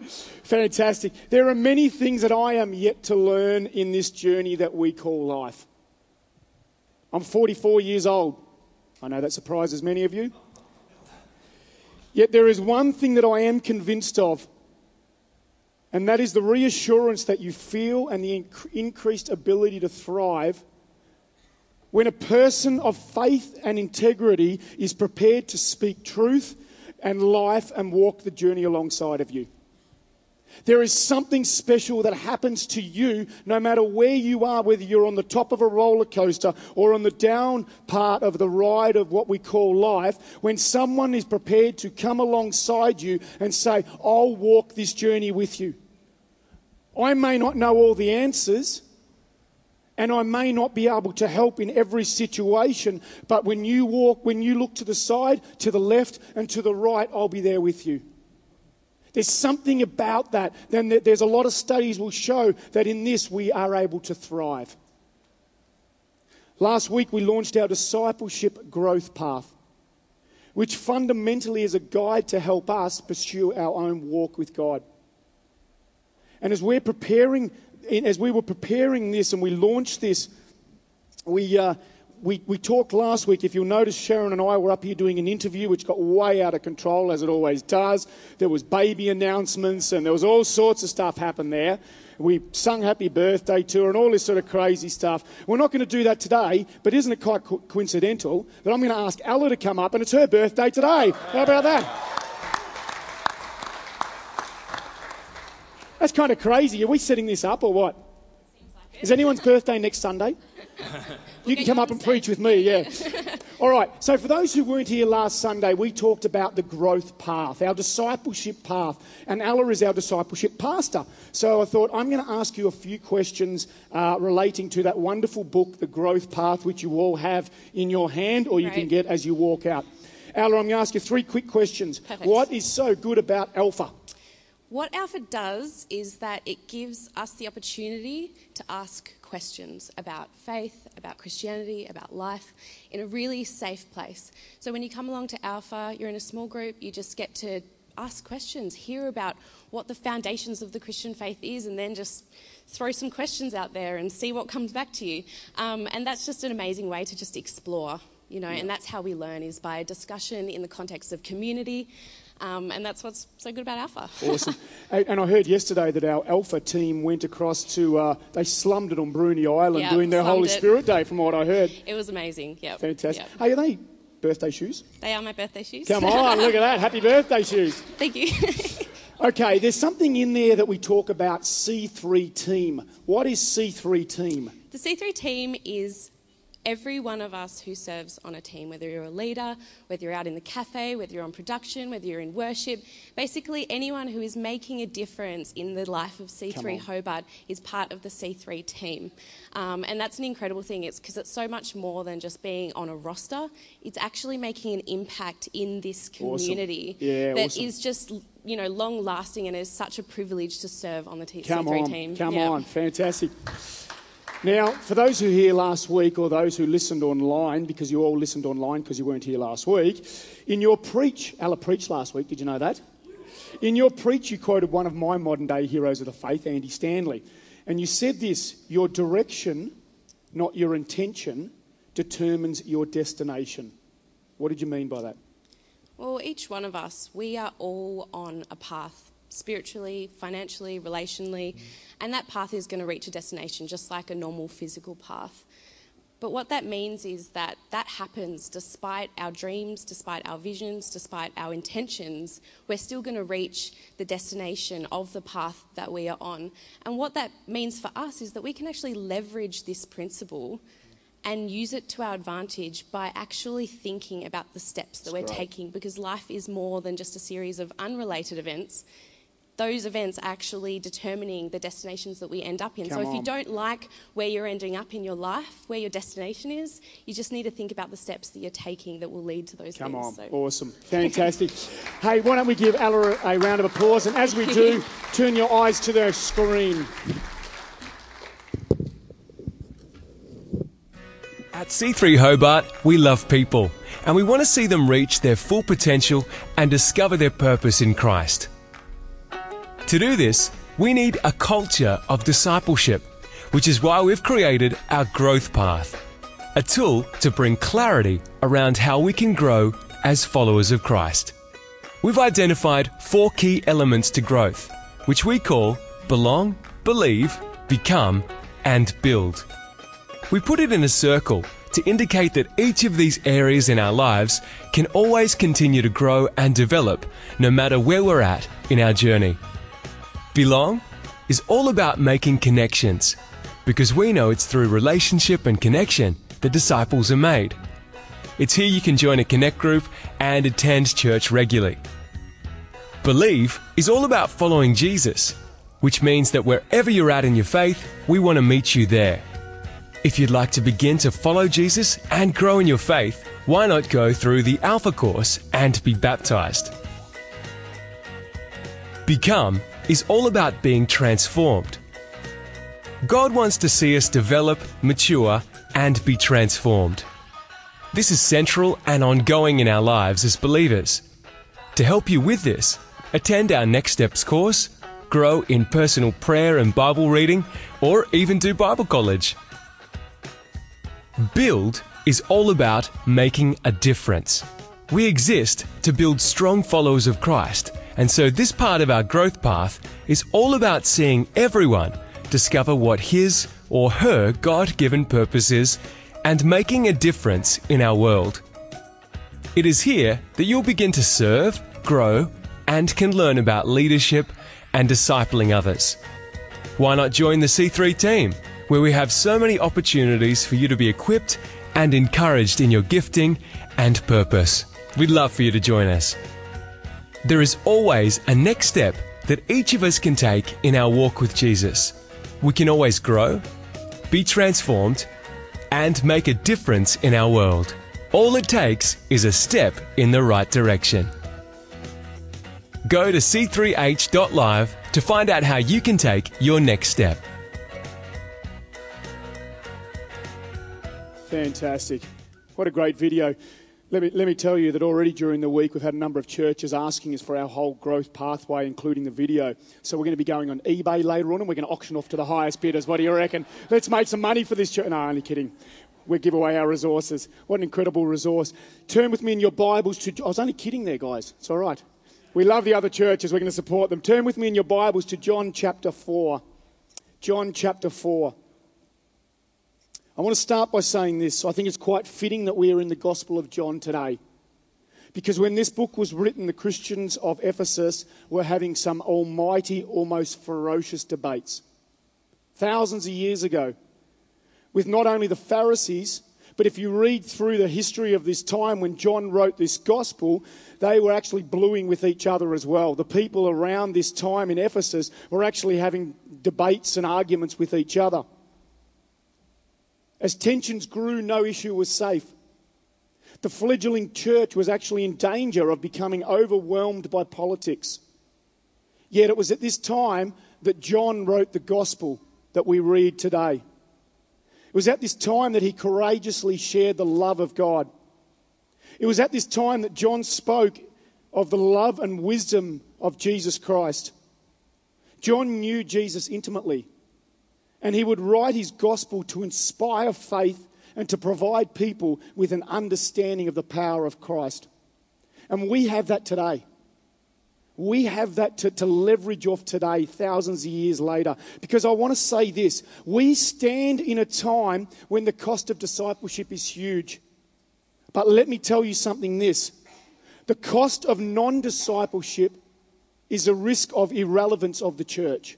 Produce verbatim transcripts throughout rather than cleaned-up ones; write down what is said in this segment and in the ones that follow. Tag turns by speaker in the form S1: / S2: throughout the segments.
S1: Fantastic. There are many things that I am yet to learn in this journey that we call life. I'm forty-four years old. I know that surprises many of you. Yet there is one thing that I am convinced of, and that is the reassurance that you feel and the inc- increased ability to thrive when a person of faith and integrity is prepared to speak truth and life and walk the journey alongside of you. There is something special that happens to you no matter where you are, whether you're on the top of a roller coaster or on the down part of the ride of what we call life, when someone is prepared to come alongside you and say, I'll walk this journey with you. I may not know all the answers, and I may not be able to help in every situation, but when you walk, when you look to the side, to the left, and to the right, I'll be there with you. There's something about that. Then there's a lot of studies will show that in this we are able to thrive. Last week we launched our discipleship growth path, which fundamentally is a guide to help us pursue our own walk with God. And as we're preparing, as we were preparing this and we launched this, we uh, we we talked last week. If you'll notice, Sharon and I were up here doing an interview, which got way out of control, as it always does. There was baby announcements and there was all sorts of stuff happened there. We sung happy birthday to her and all this sort of crazy stuff. We're not going to do that today, but isn't it quite co- coincidental that I'm going to ask Ella to come up and it's her birthday today? How about that? That's kind of crazy. Are we setting this up or what?
S2: Seems like it.
S1: Is anyone's birthday next Sunday? You can come up and preach with me, yeah. All right, so for those who weren't here last Sunday, we talked about the growth path, our discipleship path, and Ella is our discipleship pastor. So I thought I'm going to ask you a few questions uh, relating to that wonderful book, The Growth Path, which you all have in your hand or you
S2: Right.
S1: can get as you walk out. Ella, I'm going to ask you three quick questions.
S2: Perfect.
S1: What is so good about Alpha?
S2: What Alpha does is that it gives us the opportunity to ask questions about faith, about Christianity, about life in a really safe place. So when you come along to Alpha, you're in a small group, you just get to ask questions, hear about what the foundations of the Christian faith is, and then just throw some questions out there and see what comes back to you. Um, and that's just an amazing way to just explore, you know, yeah. And that's how we learn, is by discussion in the context of community. Um, and that's what's so good about Alpha.
S1: Awesome. And I heard yesterday that our Alpha team went across to, uh, they slummed it on Bruny Island
S2: yep,
S1: doing their Holy
S2: it.
S1: Spirit Day, from what I heard.
S2: It was amazing, yeah.
S1: Fantastic.
S2: Yep.
S1: Hey, are they birthday shoes?
S2: They are my birthday shoes.
S1: Come on, look at that. Happy birthday shoes.
S2: Thank you.
S1: Okay, there's something in there that we talk about C three team. What is C three team?
S2: The C three team is every one of us who serves on a team, whether you're a leader, whether you're out in the cafe, whether you're on production, whether you're in worship. Basically, anyone who is making a difference in the life of C three Hobart is part of the C three team. Um, and that's an incredible thing. It's because it's so much more than just being on a roster. It's actually making an impact in this community
S1: awesome. yeah,
S2: that
S1: awesome.
S2: is just, you know, long-lasting, and is such a privilege to serve on the T-
S1: come
S2: C three
S1: on,
S2: team.
S1: Come
S2: yeah.
S1: on, fantastic. Now, for those who were here last week or those who listened online, because you all listened online because you weren't here last week, in your preach, Ella preached last week, did you know that? In your preach, you quoted one of my modern-day heroes of the faith, Andy Stanley, and you said this: your direction, not your intention, determines your destination. What did you mean by that?
S2: Well, each one of us, we are all on a path, spiritually, financially, relationally, mm. and that path is going to reach a destination just like a normal physical path. But what that means is that that happens despite our dreams, despite our visions, despite our intentions. We're still going to reach the destination of the path that we are on. And what that means for us is that we can actually leverage this principle and use it to our advantage by actually thinking about the steps that That's we're right. taking, because life is more than just a series of unrelated events. Those events are actually determining the destinations that we end up in.
S1: Come
S2: so if
S1: on.
S2: you don't like where you're ending up in your life, where your destination is, you just need to think about the steps that you're taking that will lead to those
S1: Come
S2: things.
S1: on,
S2: So.
S1: awesome, fantastic. Hey, why don't we give Ella a, a round of applause, and as we do, turn your eyes to the screen.
S3: At C three Hobart, we love people, and we want to see them reach their full potential and discover their purpose in Christ. To do this, we need a culture of discipleship, which is why we've created our Growth Path, a tool to bring clarity around how we can grow as followers of Christ. We've identified four key elements to growth, which we call belong, believe, become, and build. We put it in a circle to indicate that each of these areas in our lives can always continue to grow and develop no matter where we're at in our journey. Belong is all about making connections, because we know it's through relationship and connection that disciples are made. It's here you can join a connect group and attend church regularly. Believe is all about following Jesus, which means that wherever you're at in your faith, we want to meet you there. If you'd like to begin to follow Jesus and grow in your faith, why not go through the Alpha course and be baptized? Become is all about being transformed. God wants to see us develop, mature, and be transformed. This is central and ongoing in our lives as believers. To help you with this, attend our Next Steps course, grow in personal prayer and Bible reading, or even do Bible college. Build is all about making a difference. We exist to build strong followers of Christ, and so this part of our growth path is all about seeing everyone discover what his or her God-given purpose is and making a difference in our world. It is here that you'll begin to serve, grow, and can learn about leadership and discipling others. Why not join the C three team, where we have so many opportunities for you to be equipped and encouraged in your gifting and purpose. We'd love for you to join us. There is always a next step that each of us can take in our walk with Jesus. We can always grow, be transformed, and make a difference in our world. All it takes is a step in the right direction. Go to c three h dot live to find out how you can take your next step.
S1: Fantastic. What a great video. Let me, let me tell you that already during the week we've had a number of churches asking us for our whole growth pathway, including the video. So we're going to be going on eBay later on and we're going to auction off to the highest bidders. What do you reckon? Let's make some money for this church. No, only kidding. We give away our resources. What an incredible resource. Turn with me in your Bibles to... I was only kidding there, guys. It's all right. We love the other churches. We're going to support them. Turn with me in your Bibles to John chapter four. John chapter four. I want to start by saying this. I think it's quite fitting that we are in the Gospel of John today. Because when this book was written, the Christians of Ephesus were having some almighty, almost ferocious debates. Thousands of years ago. With not only the Pharisees, but if you read through the history of this time when John wrote this Gospel, they were actually bluing with each other as well. The people around this time in Ephesus were actually having debates and arguments with each other. As tensions grew, no issue was safe. The fledgling church was actually in danger of becoming overwhelmed by politics. Yet it was at this time that John wrote the gospel that we read today. It was at this time that he courageously shared the love of God. It was at this time that John spoke of the love and wisdom of Jesus Christ. John knew Jesus intimately. And he would write his gospel to inspire faith and to provide people with an understanding of the power of Christ. And we have that today. We have that to, to leverage off today, thousands of years later. Because I want to say this. We stand in a time when the cost of discipleship is huge. But let me tell you something this. The cost of non-discipleship is a risk of irrelevance of the church.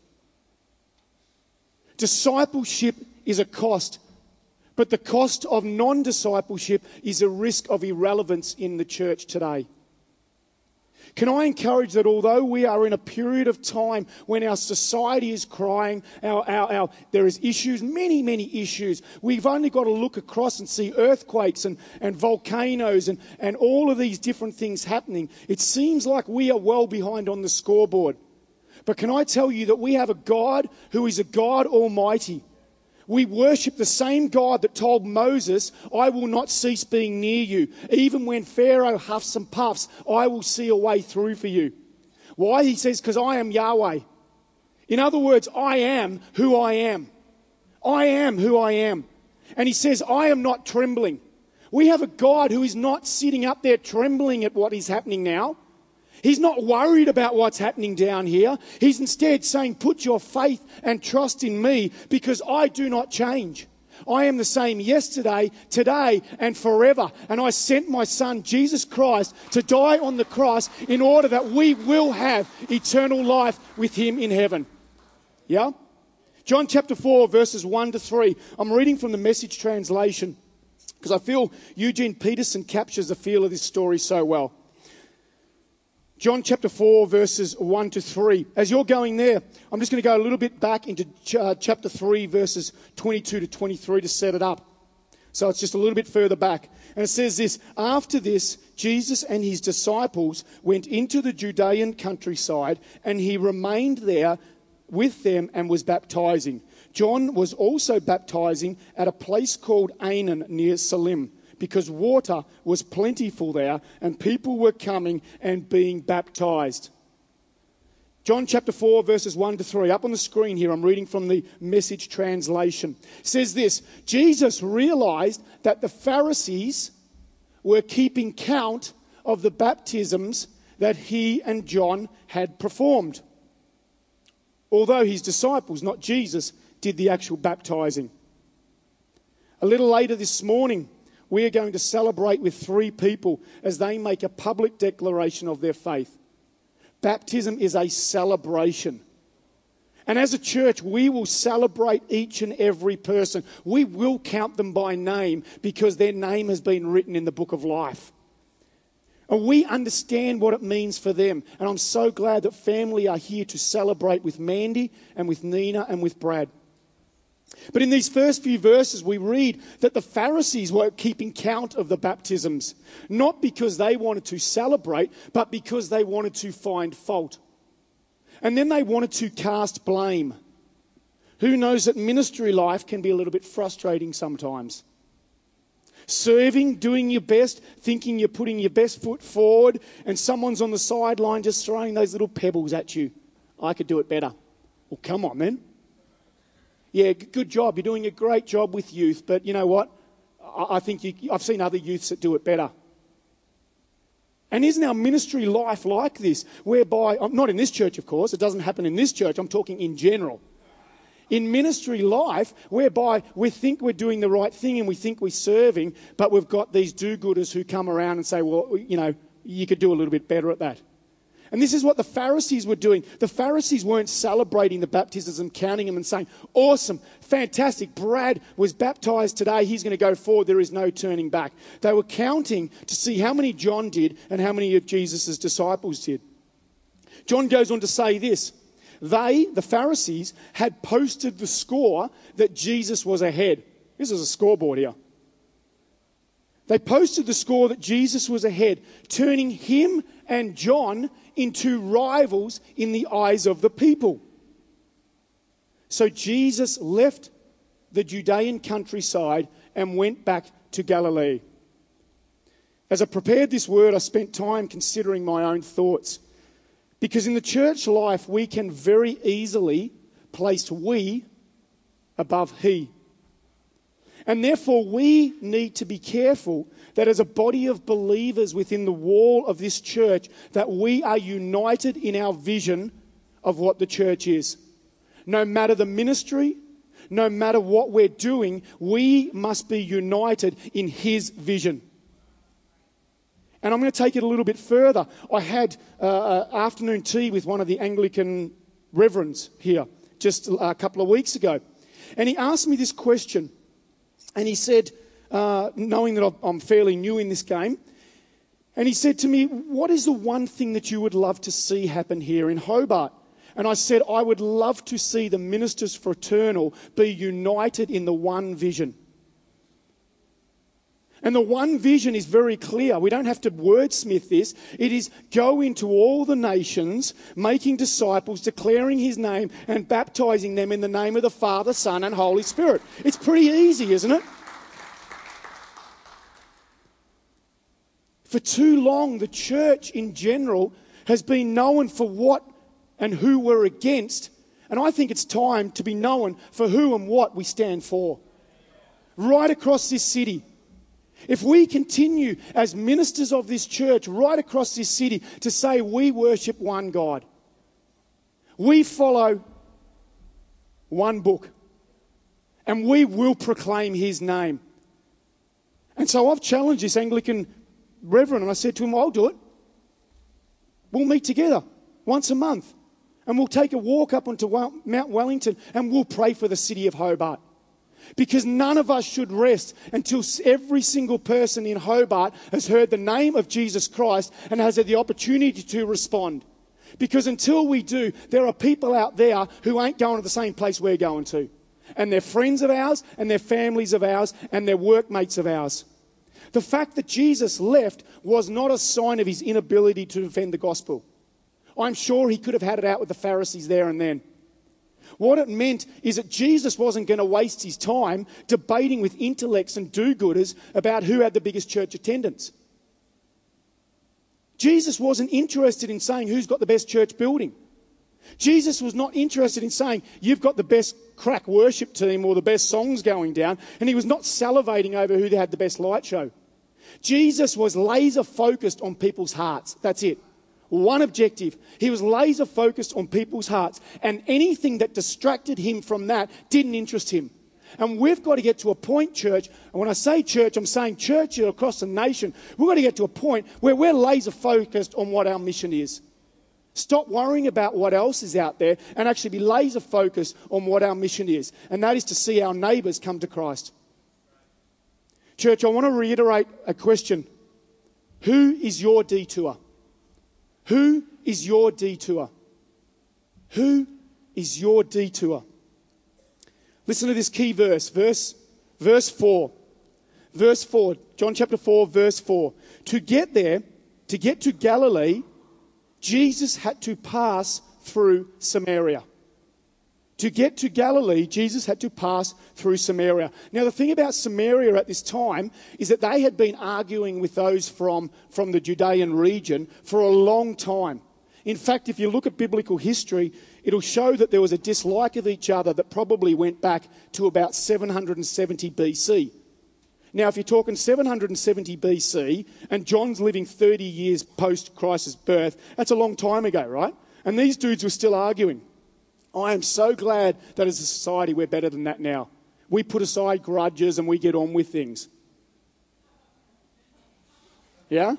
S1: Discipleship is a cost, but the cost of non-discipleship is a risk of irrelevance in the church today. Can I encourage that although we are in a period of time when our society is crying, our, our, our, there is issues, many, many issues, we've only got to look across and see earthquakes and, and volcanoes and, and all of these different things happening. It seems like we are well behind on the scoreboard. But can I tell you that we have a God who is a God Almighty. We worship the same God that told Moses, I will not cease being near you. Even when Pharaoh huffs and puffs, I will see a way through for you. Why? He says, because I am Yahweh. In other words, I am who I am. I am who I am. And he says, I am not trembling. We have a God who is not sitting up there trembling at what is happening now. He's not worried about what's happening down here. He's instead saying, put your faith and trust in me because I do not change. I am the same yesterday, today, and forever. And I sent my son, Jesus Christ, to die on the cross in order that we will have eternal life with him in heaven. Yeah? John chapter four, verses one to three. I'm reading from the Message translation because I feel Eugene Peterson captures the feel of this story so well. John chapter four, verses one to three. As you're going there, I'm just going to go a little bit back into ch- uh, chapter three, verses twenty-two to twenty-three to set it up. So it's just a little bit further back. And it says this, after this, Jesus and his disciples went into the Judean countryside, and he remained there with them and was baptizing. John was also baptizing at a place called Aenon near Salim, because water was plentiful there and people were coming and being baptized. John chapter four, verses one to three. Up on the screen here, I'm reading from the Message translation. It says this, Jesus realized that the Pharisees were keeping count of the baptisms that he and John had performed, although his disciples, not Jesus, did the actual baptizing. A little later this morning, we are going to celebrate with three people as they make a public declaration of their faith. Baptism is a celebration. And as a church, we will celebrate each and every person. We will count them by name because their name has been written in the book of life. And we understand what it means for them. And I'm so glad that family are here to celebrate with Mandy and with Nina and with Brad. But in these first few verses, we read that the Pharisees were keeping count of the baptisms, not because they wanted to celebrate, but because they wanted to find fault. And then they wanted to cast blame. Who knows that ministry life can be a little bit frustrating sometimes? Serving, doing your best, thinking you're putting your best foot forward, and someone's on the sideline just throwing those little pebbles at you. I could do it better. Well, come on, then. Yeah, good job. You're doing a great job with youth, but you know what? I think you, I've seen other youths that do it better. And isn't our ministry life like this, whereby, not in this church, of course, it doesn't happen in this church, I'm talking in general. In ministry life, whereby we think we're doing the right thing and we think we're serving, but we've got these do-gooders who come around and say, well, you know, you could do a little bit better at that. And this is what the Pharisees were doing. The Pharisees weren't celebrating the baptisms and counting them and saying, awesome, fantastic, Brad was baptized today, he's going to go forward, there is no turning back. They were counting to see how many John did and how many of Jesus' disciples did. John goes on to say this, they, the Pharisees, had posted the score that Jesus was ahead. This is a scoreboard here. They posted the score that Jesus was ahead, turning him and John into rivals in the eyes of the people. So Jesus left the Judean countryside and went back to Galilee. As I prepared this word, I spent time considering my own thoughts. Because in the church life, we can very easily place we above he. And therefore, we need to be careful that as a body of believers within the wall of this church, that we are united in our vision of what the church is. No matter the ministry, no matter what we're doing, we must be united in his vision. And I'm going to take it a little bit further. I had uh, afternoon tea with one of the Anglican reverends here just a couple of weeks ago. And he asked me this question. And he said, uh, knowing that I'm fairly new in this game, and he said to me, what is the one thing that you would love to see happen here in Hobart? And I said, I would love to see the Ministers Fraternal be united in the one vision. And the one vision is very clear. We don't have to wordsmith this. It is go into all the nations, making disciples, declaring his name and baptizing them in the name of the Father, Son and Holy Spirit. It's pretty easy, isn't it? For too long, the church in general has been known for what and who we're against And I think it's time to be known for who and what we stand for. Right across this city. If we continue as ministers of this church right across this city to say we worship one God, we follow one book, and we will proclaim his name. And so I've challenged this Anglican reverend, and I said to him, I'll do it. We'll meet together once a month, and we'll take a walk up onto Mount Wellington, and we'll pray for the city of Hobart. Because none of us should rest until every single person in Hobart has heard the name of Jesus Christ and has had the opportunity to respond. Because until we do, there are people out there who ain't going to the same place we're going to. And they're friends of ours, and they're families of ours, and they're workmates of ours. The fact that Jesus left was not a sign of his inability to defend the gospel. I'm sure he could have had it out with the Pharisees there and then. What it meant is that Jesus wasn't going to waste his time debating with intellects and do-gooders about who had the biggest church attendance. Jesus wasn't interested in saying who's got the best church building. Jesus was not interested in saying you've got the best crack worship team or the best songs going down, and he was not salivating over who had the best light show. Jesus was laser focused on people's hearts. That's it. One objective. He was laser focused on people's hearts, and anything that distracted him from that didn't interest him. And we've got to get to a point, church, and when I say church, I'm saying church across the nation. We've got to get to a point where we're laser focused on what our mission is. Stop worrying about what else is out there and actually be laser focused on what our mission is. And that is to see our neighbours come to Christ. Church, I want to reiterate a question. Who is your detour? Who is your detour? Who is your detour? Listen to this key verse, verse, verse four. Verse four, John chapter four, verse four. To get there, to get to Galilee, Jesus had to pass through Samaria. To get to Galilee, Jesus had to pass through Samaria. Now, the thing about Samaria at this time is that they had been arguing with those from, from the Judean region for a long time. In fact, if you look at biblical history, it'll show that there was a dislike of each other that probably went back to about seven hundred seventy B C. Now, if you're talking seven hundred seventy B C and John's living thirty years post-Christ's birth, that's a long time ago, right? And these dudes were still arguing. I am so glad that as a society we're better than that now. We put aside grudges and we get on with things. Yeah?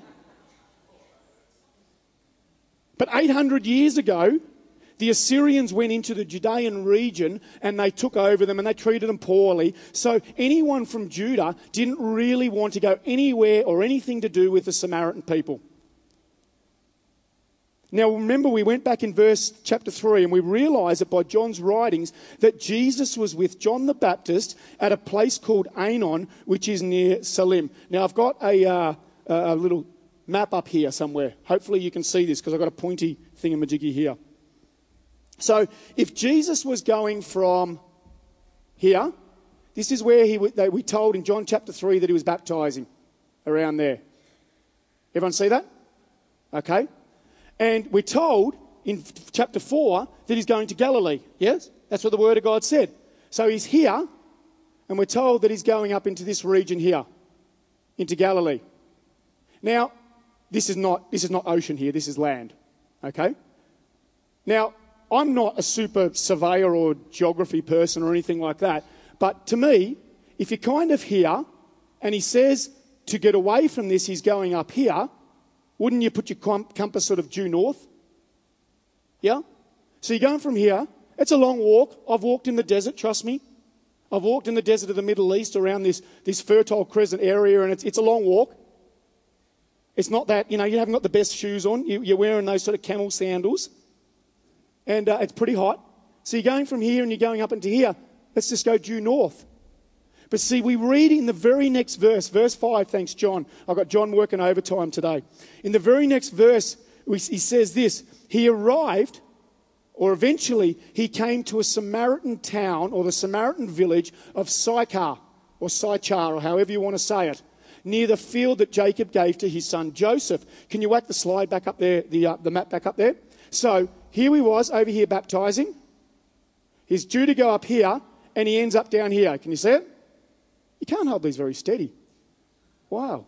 S1: But eight hundred years ago, the Assyrians went into the Judean region and they took over them and they treated them poorly. So anyone from Judah didn't really want to go anywhere or anything to do with the Samaritan people. Now remember, we went back in verse chapter three and we realised that by John's writings that Jesus was with John the Baptist at a place called Aenon, which is near Salim. Now I've got a, uh, a little map up here somewhere. Hopefully you can see this because I've got a pointy thingamajiggy here. So if Jesus was going from here, this is where he they, we told in John chapter three that he was baptising, around there. Everyone see that? Okay. And we're told in chapter four that he's going to Galilee. Yes? That's what the Word of God said. So he's here, and we're told that he's going up into this region here, into Galilee. Now, this is not this is not ocean here. This is land. Okay? Now, I'm not a super surveyor or geography person or anything like that. But to me, if you're kind of here, and he says to get away from this, he's going up here, wouldn't you put your compass sort of due north? Yeah? So you're going from here. It's a long walk. I've walked in the desert, trust me. I've walked in the desert of the Middle East around this, this Fertile Crescent area, and it's, it's a long walk. It's not that, you know, you haven't got the best shoes on. You, you're wearing those sort of camel sandals. And uh, it's pretty hot. So you're going from here and you're going up into here. Let's just go due north. But see, we read in the very next verse, verse five, thanks John. I've got John working overtime today. In the very next verse, he says this. He arrived, or eventually, he came to a Samaritan town, or the Samaritan village of Sychar, or Sychar, or however you want to say it, near the field that Jacob gave to his son Joseph. Can you whack the slide back up there, the, uh, the map back up there? So here he was, over here baptising. He's due to go up here, and he ends up down here. Can you see it? You can't hold these very steady. Wow.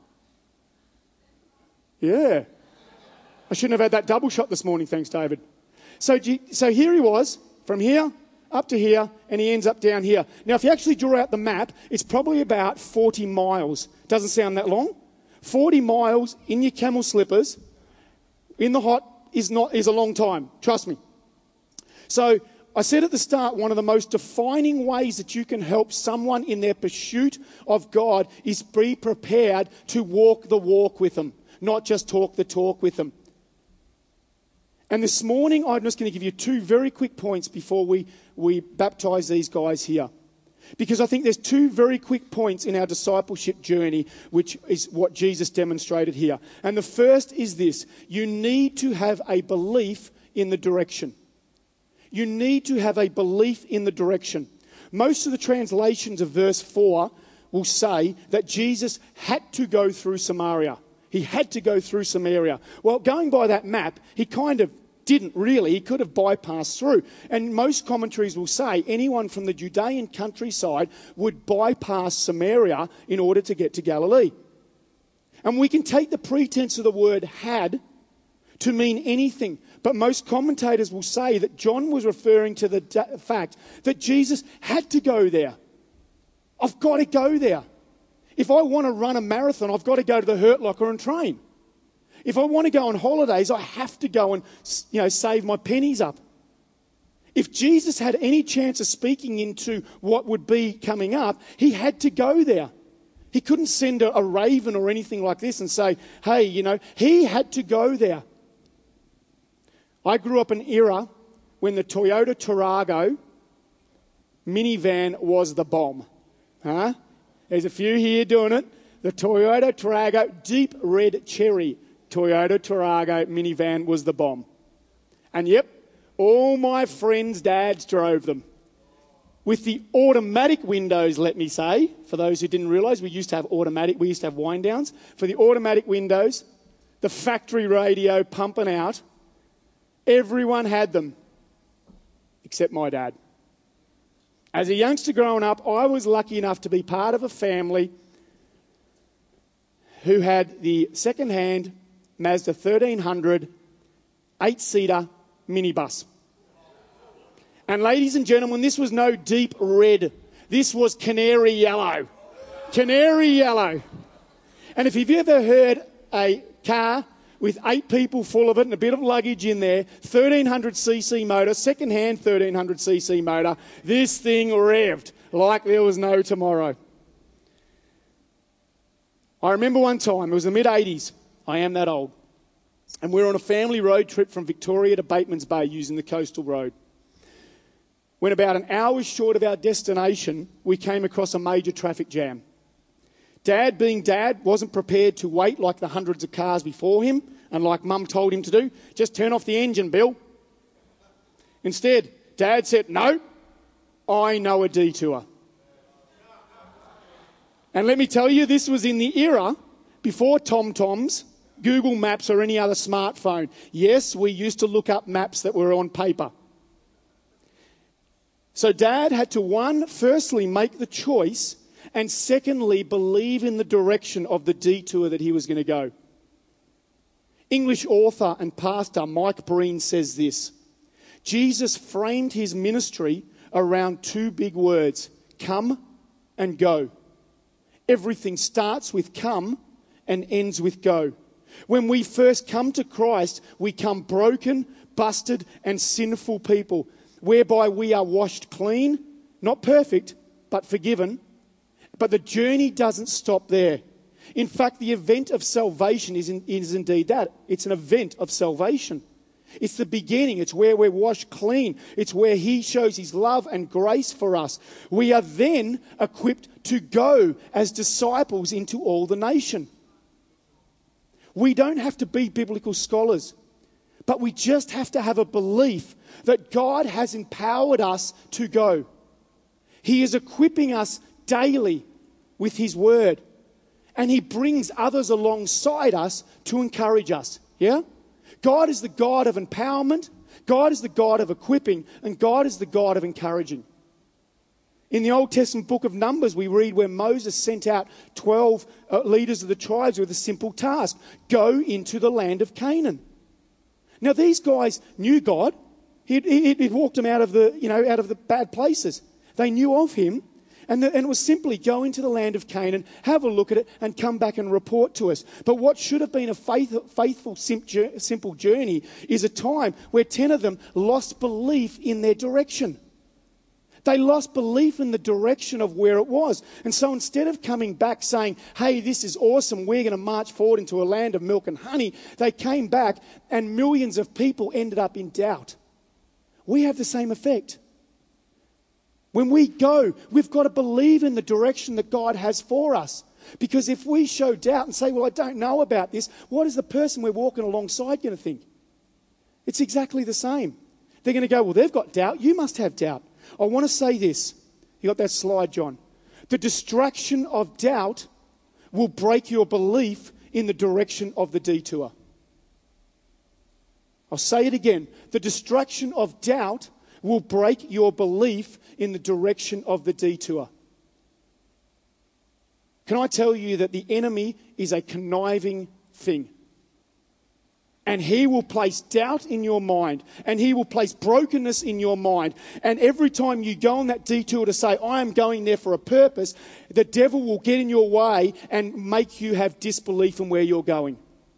S1: Yeah. I shouldn't have had that double shot this morning, thanks, David. So, so here he was, from here up to here, and he ends up down here. Now, if you actually draw out the map, it's probably about forty miles. Doesn't sound that long. forty miles in your camel slippers, in the hot, is not is a long time. Trust me. So I said at the start, one of the most defining ways that you can help someone in their pursuit of God is be prepared to walk the walk with them, not just talk the talk with them. And this morning, I'm just going to give you two very quick points before we, we baptize these guys here. Because I think there's two very quick points in our discipleship journey, which is what Jesus demonstrated here. And the first is this: you need to have a belief in the direction. You need to have a belief in the direction. Most of the translations of verse four will say that Jesus had to go through Samaria. He had to go through Samaria. Well, going by that map, he kind of didn't really. He could have bypassed through. And most commentaries will say anyone from the Judean countryside would bypass Samaria in order to get to Galilee. And we can take the pretense of the word had to mean anything. But most commentators will say that John was referring to the da- fact that Jesus had to go there. I've got to go there. If I want to run a marathon, I've got to go to the Hurt Locker and train. If I want to go on holidays, I have to go and, you know, save my pennies up. If Jesus had any chance of speaking into what would be coming up, he had to go there. He couldn't send a, a raven or anything like this and say, hey, you know, he had to go there. I grew up in an era when the Toyota Tarago minivan was the bomb. Huh? There's a few here doing it. The Toyota Tarago, deep red cherry Toyota Tarago minivan was the bomb. And yep, all my friends' dads drove them. With the automatic windows, let me say, for those who didn't realise, we used to have automatic, we used to have wind downs. For the automatic windows, the factory radio pumping out, everyone had them, except my dad. As a youngster growing up, I was lucky enough to be part of a family who had the second-hand Mazda thirteen hundred eight-seater minibus. And ladies and gentlemen, this was no deep red. This was canary yellow. Canary yellow. And if you've ever heard a car with eight people full of it and a bit of luggage in there, thirteen hundred c c motor, second-hand thirteen hundred c c motor, this thing revved like there was no tomorrow. I remember one time, it was the mid-eighties, I am that old, and we were on a family road trip from Victoria to Bateman's Bay using the coastal road. When about an hour short of our destination, we came across a major traffic jam. Dad, being Dad, wasn't prepared to wait like the hundreds of cars before him and like Mum told him to do. Just turn off the engine, Bill. Instead, Dad said, no, I know a detour. And let me tell you, this was in the era before TomToms, Google Maps or any other smartphone. Yes, we used to look up maps that were on paper. So Dad had to, one, firstly make the choice, and secondly, believe in the direction of the detour that he was going to go. English author and pastor Mike Breen says this: Jesus framed his ministry around two big words, come and go. Everything starts with come and ends with go. When we first come to Christ, we come broken, busted, and sinful people, whereby we are washed clean, not perfect, but forgiven. But the journey doesn't stop there. In fact, the event of salvation is, in, is indeed that. It's an event of salvation. It's the beginning. It's where we're washed clean. It's where he shows his love and grace for us. We are then equipped to go as disciples into all the nation. We don't have to be biblical scholars, but we just have to have a belief that God has empowered us to go. He is equipping us daily with his word, and he brings others alongside us to encourage us. Yeah? God is the God of empowerment. God is the God of equipping, and God is the God of encouraging. In the Old Testament book of Numbers, we read where Moses sent out twelve uh, leaders of the tribes with a simple task: go into the land of Canaan. Now, these guys knew God. He'd, he'd, he'd walked them out of the, you know, out of the bad places. They knew of him, and, the, and it was simply go into the land of Canaan, have a look at it, and come back and report to us. But what should have been a faith, faithful, simple journey is a time where ten of them lost belief in their direction. They lost belief in the direction of where it was. And so instead of coming back saying, hey, this is awesome, we're going to march forward into a land of milk and honey, they came back and millions of people ended up in doubt. We have the same effect. When we go, we've got to believe in the direction that God has for us. Because if we show doubt and say, well, I don't know about this, what is the person we're walking alongside going to think? It's exactly the same. They're going to go, well, they've got doubt, you must have doubt. I want to say this. You got that slide, John? The distraction of doubt will break your belief in the direction of the detour. I'll say it again. The distraction of doubt will break your belief in the direction of the detour. Can I tell you that the enemy is a conniving thing? And he will place doubt in your mind. And he will place brokenness in your mind. And every time you go on that detour to say, I am going there for a purpose, the devil will get in your way and make you have disbelief in where you're going.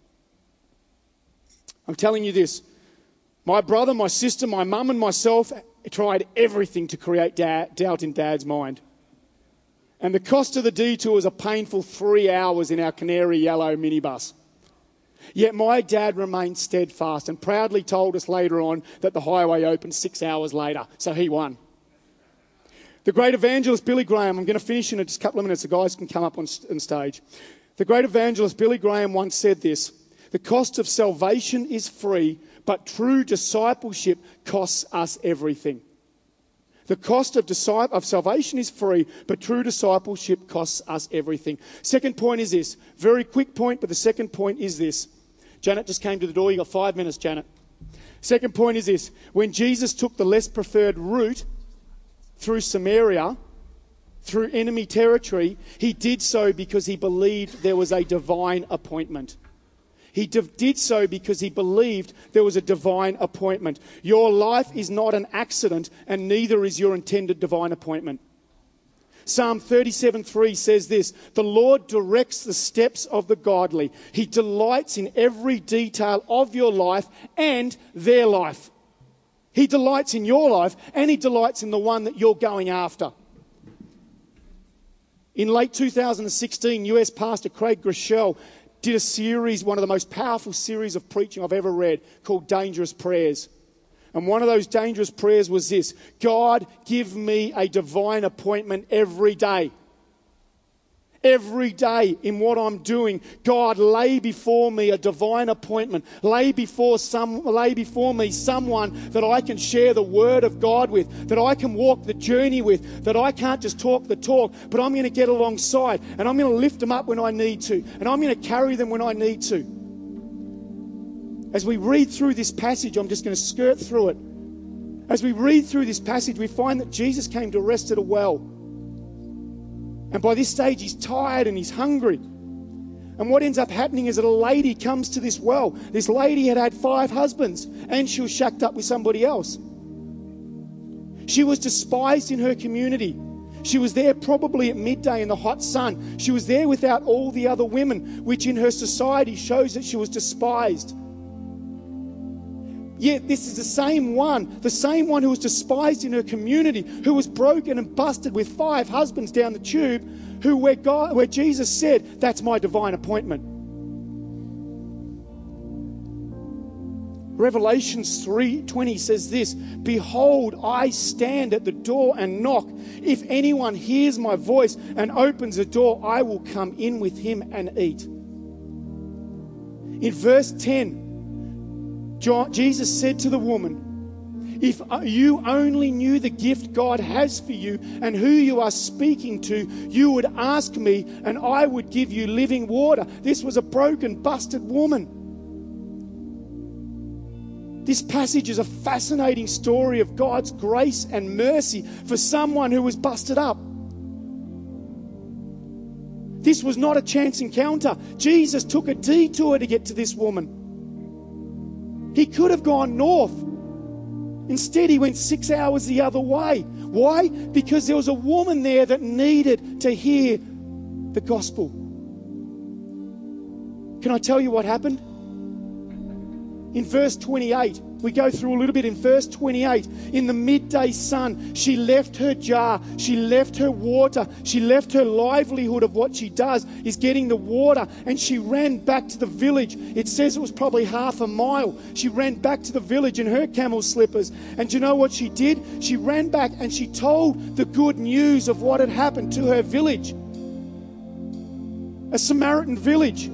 S1: I'm telling you this. My brother, my sister, my mum and myself tried everything to create da- doubt in Dad's mind. And the cost of the detour was a painful three hours in our canary yellow minibus. Yet my dad remained steadfast and proudly told us later on that the highway opened six hours later. So he won. The great evangelist Billy Graham, I'm going to finish in just a couple of minutes. The guys can come up on, on stage. The great evangelist Billy Graham once said this: the cost of salvation is free, but true discipleship costs us everything. The cost of, disci- of salvation is free, but true discipleship costs us everything. Second point is this. Very quick point, but the second point is this. Janet just came to the door. You got five minutes, Janet. Second point is this. When Jesus took the less preferred route through Samaria, through enemy territory, he did so because he believed there was a divine appointment. He did so because he believed there was a divine appointment. Your life is not an accident, and neither is your intended divine appointment. Psalm thirty-seven three says this: the Lord directs the steps of the godly. He delights in every detail of your life and their life. He delights in your life, and he delights in the one that you're going after. In late two thousand sixteen, U S Pastor Craig Groeschel did a series, one of the most powerful series of preaching I've ever read, called Dangerous Prayers. And one of those dangerous prayers was this: God, give me a divine appointment every day. Every day in what I'm doing, God, lay before me a divine appointment. Lay before some, lay before me someone that I can share the word of God with, that I can walk the journey with, that I can't just talk the talk, but I'm going to get alongside and I'm going to lift them up when I need to, and I'm going to carry them when I need to. As we read through this passage, I'm just going to skirt through it. As we read through this passage, we find that Jesus came to rest at a well. And by this stage, he's tired and he's hungry. And what ends up happening is that a lady comes to this well. This lady had had five husbands, and she was shacked up with somebody else. She was despised in her community. She was there probably at midday in the hot sun. She was there without all the other women, which in her society shows that she was despised. Yet this is the same one, the same one who was despised in her community, who was broken and busted with five husbands down the tube, who where God, where Jesus said, that's my divine appointment. Revelations three twenty says this: behold, I stand at the door and knock. If anyone hears my voice and opens the door, I will come in with him and eat. In verse ten, John, Jesus said to the woman, if you only knew the gift God has for you and who you are speaking to, you would ask me and I would give you living water. This was a broken, busted woman. This passage is a fascinating story of God's grace and mercy for someone who was busted up. This was not a chance encounter. Jesus took a detour to get to this woman. He could have gone north. Instead, he went six hours the other way. Why? Because there was a woman there that needed to hear the gospel. Can I tell you what happened? In verse twenty-eight, we go through a little bit in verse twenty-eight. In the midday sun, she left her jar, she left her water, she left her livelihood of what she does is getting the water, and she ran back to the village. It says it was probably half a mile. She ran back to the village in her camel slippers. And do you know what she did? She ran back and she told the good news of what had happened to her village. A Samaritan village.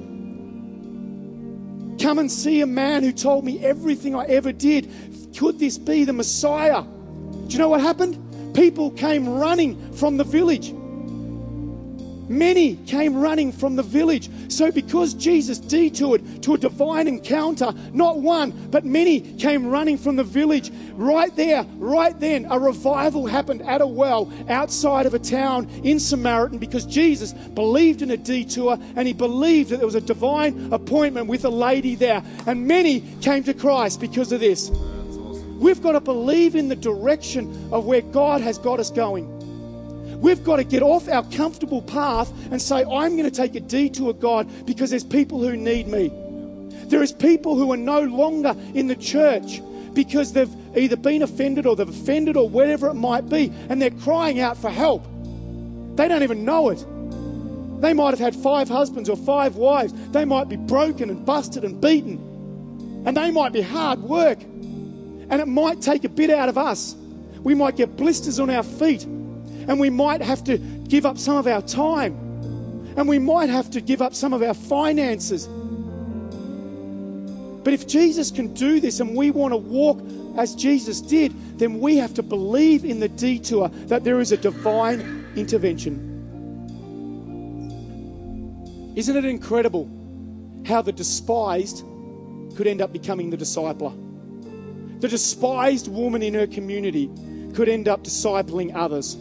S1: Come and see a man who told me everything I ever did. Could this be the Messiah? Do you know what happened? People came running from the village. Many came running from the village. So because Jesus detoured to a divine encounter, not one, but many came running from the village. Right there, right then, a revival happened at a well outside of a town in Samaritan because Jesus believed in a detour and he believed that there was a divine appointment with a lady there. And many came to Christ because of this. We've got to believe in the direction of where God has got us going. We've got to get off our comfortable path and say, I'm going to take a detour, God, because there's people who need me. There is people who are no longer in the church because they've either been offended or they've offended or whatever it might be, and they're crying out for help. They don't even know it. They might have had five husbands or five wives. They might be broken and busted and beaten. And they might be hard work. And it might take a bit out of us. We might get blisters on our feet. And we might have to give up some of our time. And we might have to give up some of our finances. But if Jesus can do this and we want to walk as Jesus did, then we have to believe in the detour that there is a divine intervention. Isn't it incredible how the despised could end up becoming the discipler? The despised woman in her community could end up discipling others.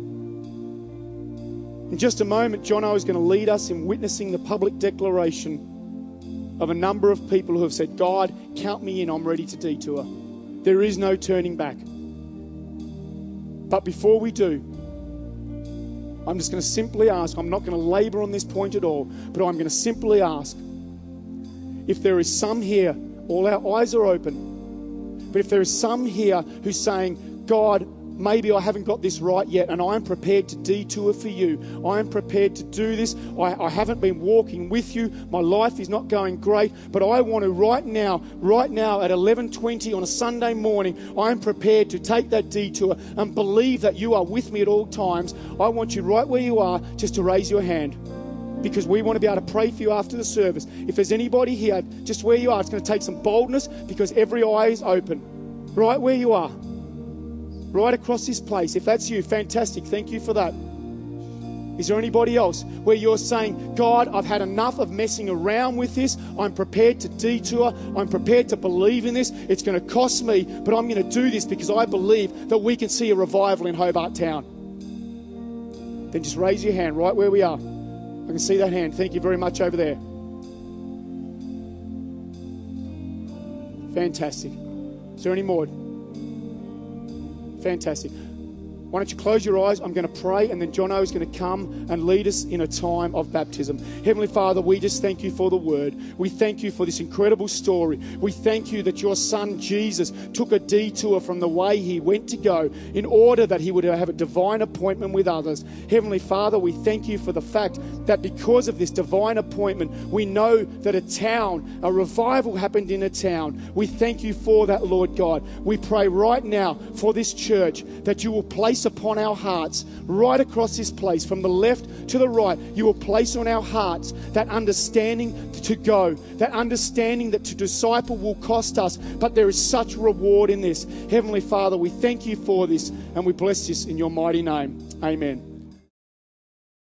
S1: In just a moment, Jono is going to lead us in witnessing the public declaration of a number of people who have said, God, count me in, I'm ready to detour. There is no turning back. But before we do, I'm just going to simply ask, I'm not going to labour on this point at all, but I'm going to simply ask, if there is some here, all our eyes are open, but if there is some here who's saying, God, maybe I haven't got this right yet, and I'm prepared to detour for you. I am prepared to do this. I, I haven't been walking with you. My life is not going great, but I want to right now, right now at eleven twenty on a Sunday morning, I'm prepared to take that detour and believe that you are with me at all times. I want you right where you are just to raise your hand, because we want to be able to pray for you after the service. If there's anybody here, just where you are, it's going to take some boldness because every eye is open. Right where you are. Right across this place. If that's you, fantastic. Thank you for that. Is there anybody else where you're saying, God, I've had enough of messing around with this. I'm prepared to detour. I'm prepared to believe in this. It's going to cost me, but I'm going to do this because I believe that we can see a revival in Hobart Town. Then just raise your hand right where we are. I can see that hand. Thank you very much over there. Fantastic. Is there any more? Fantastic. Why don't you close your eyes? I'm going to pray, and then Jono is going to come and lead us in a time of baptism. Heavenly Father, we just thank you for the word. We thank you for this incredible story. We thank you that your son Jesus took a detour from the way he went to go in order that he would have a divine appointment with others. Heavenly Father, we thank you for the fact that because of this divine appointment, we know that a town, a revival happened in a town. We thank you for that, Lord God. We pray right now for this church that you will place upon our hearts, right across this place, from the left to the right, you will place on our hearts that understanding to go, that understanding that to disciple will cost us, but there is such reward in this. Heavenly Father, we thank you for this, and we bless this in your mighty name. Amen.